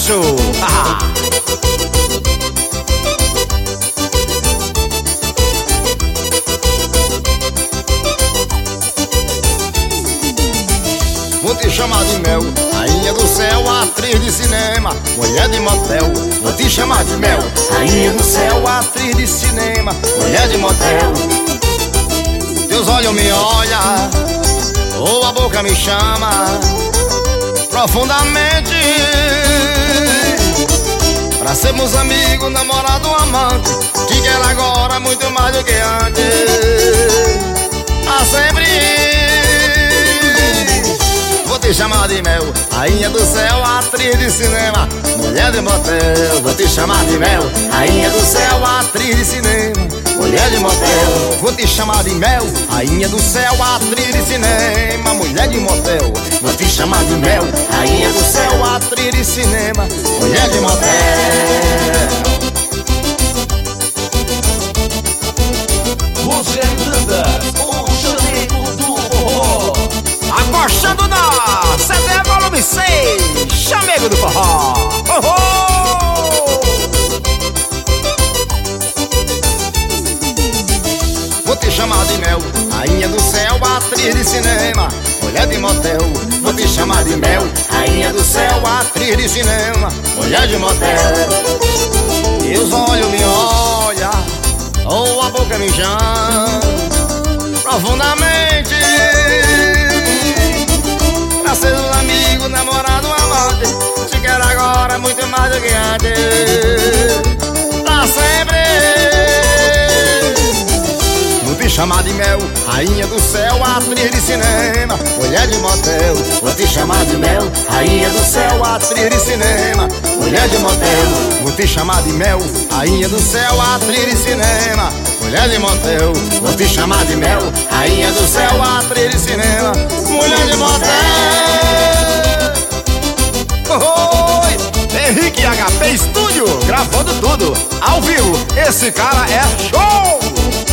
sucesso! Vou te chamar de mel, rainha do céu, atriz de cinema, mulher de motel. Vou te chamar de mel, rainha do céu, atriz de cinema, mulher de motel. Teus olhos me olham, ou a boca me chama profundamente, pra sermos amigos, namorado, amante. Te quero agora muito mais do que antes, a sempre. Vou te chamar de mel, rainha do céu, atriz de cinema, mulher de motel. Vou te chamar de mel, rainha do céu, atriz de cinema, mulher de motel. Vou te chamar de mel, rainha do céu, atriz de cinema, mulher de motel. Vou te chamar de mel, rainha do céu, atriz de cinema, mulher de motel. Os Hernandas, o chaneco do forró. Apostando na CD volume 6, Chamego do Forró. Vou te chamar de mel, rainha do céu, atriz de cinema, mulher de motel. Vou te chamar de mel, rainha do céu, atriz de cinema, mulher de motel. E os olhos me olham, ou a boca me chama profundamente, pra ser um amigo, namorado, amante. Te quero agora muito mais do que antes, pra sempre. Vou te chamar de mel, rainha do céu, atriz de cinema, mulher de motel. Vou te chamar de mel, rainha do céu, atriz de cinema, mulher de motel. Vou te chamar de mel, rainha do céu, atriz de cinema, mulher de motel. Vou te chamar de mel, rainha do céu, atriz de cinema, mulher de motel. Oi! Henrique HP Estúdio, gravando tudo, ao vivo. Esse cara é show!